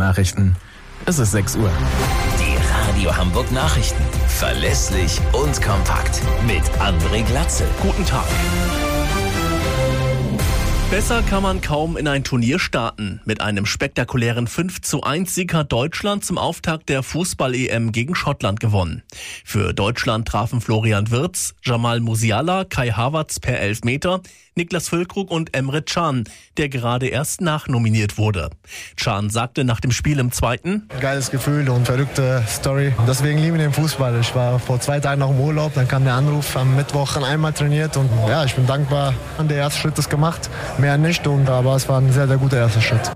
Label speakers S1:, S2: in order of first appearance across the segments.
S1: Nachrichten. Es ist 6 Uhr.
S2: Die Radio Hamburg Nachrichten. Verlässlich und kompakt. Mit André Glatzel.
S3: Guten Tag. Besser kann man kaum in ein Turnier starten. Mit einem spektakulären 5:1 Sieg hat Deutschland zum Auftakt der Fußball-EM gegen Schottland gewonnen. Für Deutschland trafen Florian Wirtz, Jamal Musiala, Kai Havertz per Elfmeter, Niklas Füllkrug und Emre Can, der gerade erst nachnominiert wurde. Can sagte nach dem Spiel im Zweiten:
S4: Geiles Gefühl und verrückte Story. Deswegen liebe ich den Fußball. Ich war vor 2 Tagen noch im Urlaub, dann kam der Anruf, am Mittwoch einmal trainiert und ja, ich bin dankbar. Der erste Schritt ist gemacht, mehr nicht, aber es war ein sehr, sehr guter erster Schritt.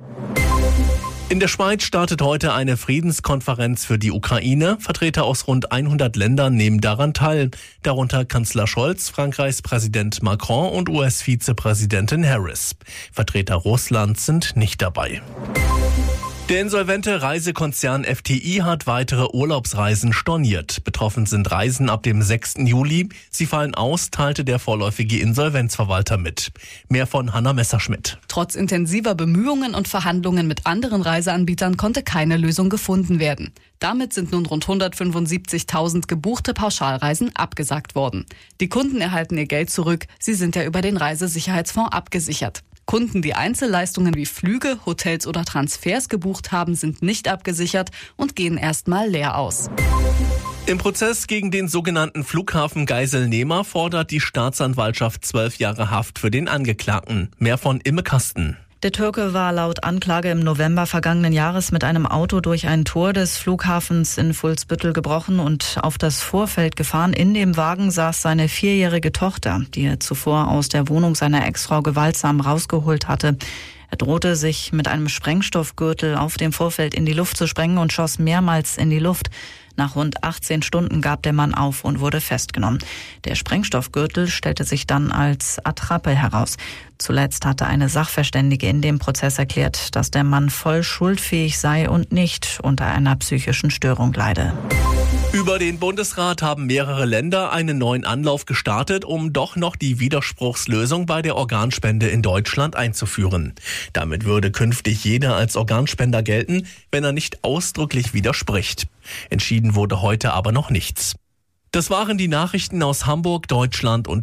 S3: In der Schweiz startet heute eine Friedenskonferenz für die Ukraine. Vertreter aus rund 100 Ländern nehmen daran teil. Darunter Kanzler Scholz, Frankreichs Präsident Macron und US-Vizepräsidentin Harris. Vertreter Russlands sind nicht dabei. Der insolvente Reisekonzern FTI hat weitere Urlaubsreisen storniert. Betroffen sind Reisen ab dem 6. Juli. Sie fallen aus, teilte der vorläufige Insolvenzverwalter mit. Mehr von Hanna Messerschmidt.
S5: Trotz intensiver Bemühungen und Verhandlungen mit anderen Reiseanbietern konnte keine Lösung gefunden werden. Damit sind nun rund 175.000 gebuchte Pauschalreisen abgesagt worden. Die Kunden erhalten ihr Geld zurück. Sie sind ja über den Reisesicherheitsfonds abgesichert. Kunden, die Einzelleistungen wie Flüge, Hotels oder Transfers gebucht haben, sind nicht abgesichert und gehen erstmal leer aus.
S3: Im Prozess gegen den sogenannten Flughafen-Geiselnehmer fordert die Staatsanwaltschaft 12 Jahre Haft für den Angeklagten. Mehr von Imme Kasten.
S6: Der Türke war laut Anklage im November vergangenen Jahres mit einem Auto durch ein Tor des Flughafens in Fuhlsbüttel gebrochen und auf das Vorfeld gefahren. In dem Wagen saß seine 4-jährige Tochter, die er zuvor aus der Wohnung seiner Ex-Frau gewaltsam rausgeholt hatte. Er drohte, sich mit einem Sprengstoffgürtel auf dem Vorfeld in die Luft zu sprengen und schoss mehrmals in die Luft. Nach rund 18 Stunden gab der Mann auf und wurde festgenommen. Der Sprengstoffgürtel stellte sich dann als Attrappe heraus. Zuletzt hatte eine Sachverständige in dem Prozess erklärt, dass der Mann voll schuldfähig sei und nicht unter einer psychischen Störung leide.
S3: Über den Bundesrat haben mehrere Länder einen neuen Anlauf gestartet, um doch noch die Widerspruchslösung bei der Organspende in Deutschland einzuführen. Damit würde künftig jeder als Organspender gelten, wenn er nicht ausdrücklich widerspricht. Entschieden wurde heute aber noch nichts. Das waren die Nachrichten aus Hamburg, Deutschland und